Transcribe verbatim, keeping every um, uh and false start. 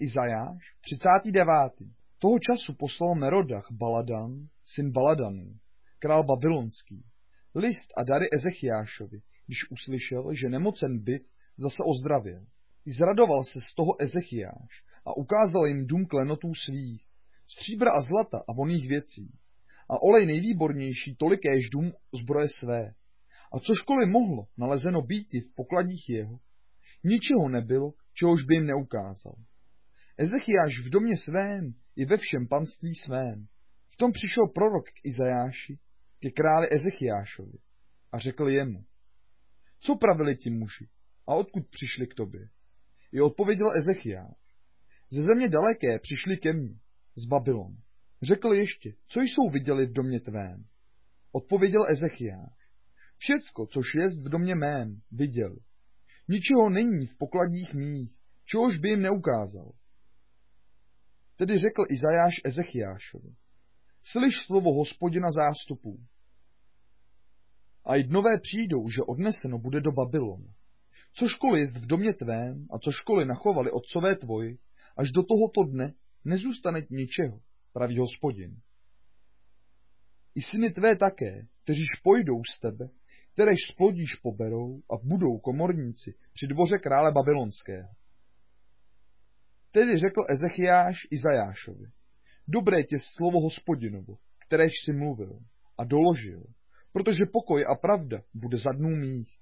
Izajáš, třicátý devátý Toho času poslal Merodach Baladan, syn Baladanů, král babylonský, list a dary Ezechiášovi, když uslyšel, že nemocen byt zase ozdravil. I zradoval se z toho Ezechiáš a ukázal jim dům klenotů svých, stříbra a zlata a vonných věcí, a olej nejvýbornější tolikéž dům zbroje své. A cožkoliv mohlo nalezeno býti v pokladích jeho, ničeho nebylo, čehož by jim neukázal. Ezechiáš v domě svém i ve všem panství svém. V tom přišel prorok k Izajáši, ke králi Ezechiášovi, a řekl jemu: Co pravili ti muži a odkud přišli k tobě? I odpověděl Ezechiáš: Ze země daleké přišli ke mně, z Babylonu. Řekl ještě: Co jsou viděli v domě tvém? Odpověděl Ezechiáš: Všecko, což jest v domě mém, viděli. Ničeho není v pokladích mých, čehož by jim neukázal. Tedy řekl Izajáš Ezechiášovi: Slyš slovo Hospodina zástupů. A i dnové přijdou, že odneseno bude do Babylonu. Cožkoliv jest v domě tvém a cožkoliv nachovali otcové tvoji, až do tohoto dne nezůstane ničeho, praví Hospodin. I syny tvé také, kteříž pojdou z tebe, kteréž splodíš poberou a budou komorníci při dvoře krále babylonského. Tedy řekl Ezechiáš Izajášovi: Dobré tě slovo Hospodinovo, kteréž si mluvil, a doložil, protože pokoj a pravda bude za dnů mých,